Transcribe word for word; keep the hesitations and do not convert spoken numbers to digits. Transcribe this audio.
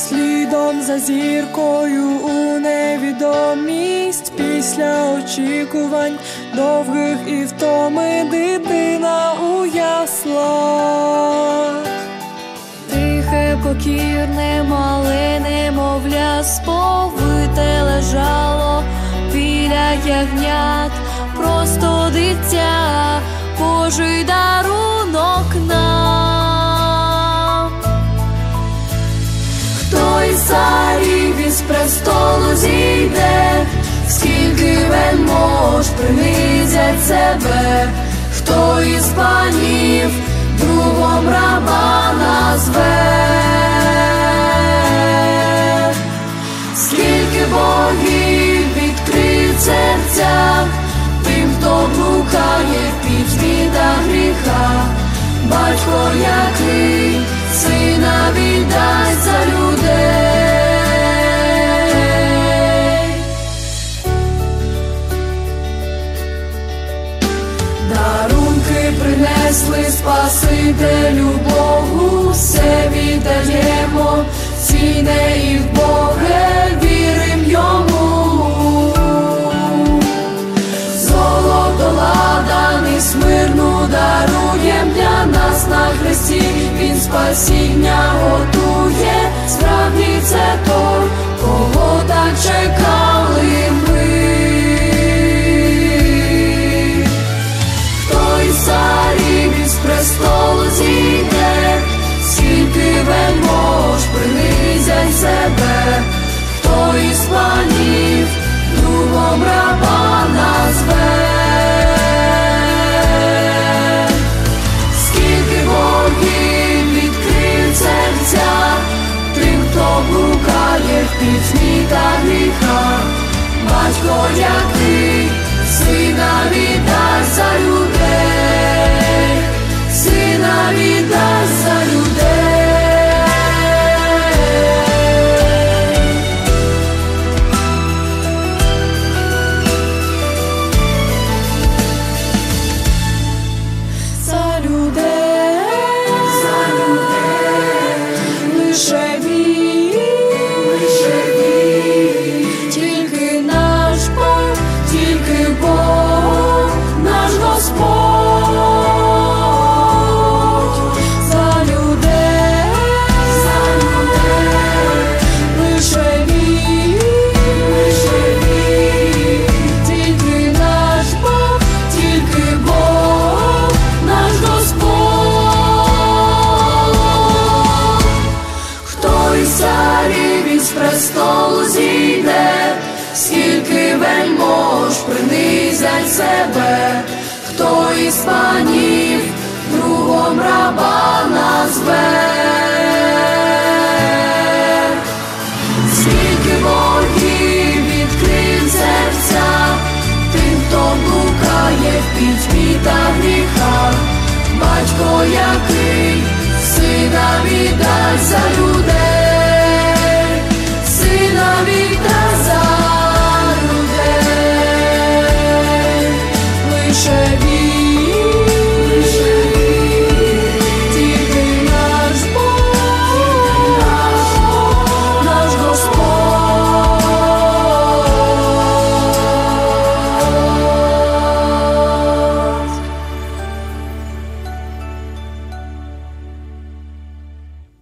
слідом за зіркою у невідомість. Після очікувань довгих і втоми дитина у яслах. Тихе, покірне, мале немовля сповите лежало біля ягнят. Просто дитя, Божий дарунок нам. Хто із царів із престолу зійде, скільки вельмож принизять себе, хто із панів другом раба назве, скільки богів відкрив серця тим, хто блукає в пітьмі та гріха. Батько, який сина віддасть за людей. Дарунки принесли Спасителю Богу, все віддаємо, ціне і в Боге вірим йому. Золото, ладан і смирну даруєм для нас на хресті. Він спасіння готує, справді це той, кого так чекали ми. Хто із царів із престолу зійде, скільки вельмож принизять себе, хто із панів другом раба назве, скільки богів відкрив серця тим, хто блукає в пітьмі та гріха. Батько, який сина віддасть за людей, сина віддасть за людей. За людей, за людей, лише він, лише він, тільки наш Бог, тільки Бог, наш Господь. За людей, за людей, лише він, лише він, тільки наш Бог, тільки Бог, наш Господь. Хто із царів із престолу зійде, скільки вельмож принизять себе, хто із панів другом раба назве, скільки богів відкрив серця тим, хто блукає в пітьмі та гріха. Батько, який сина віддасть за людей.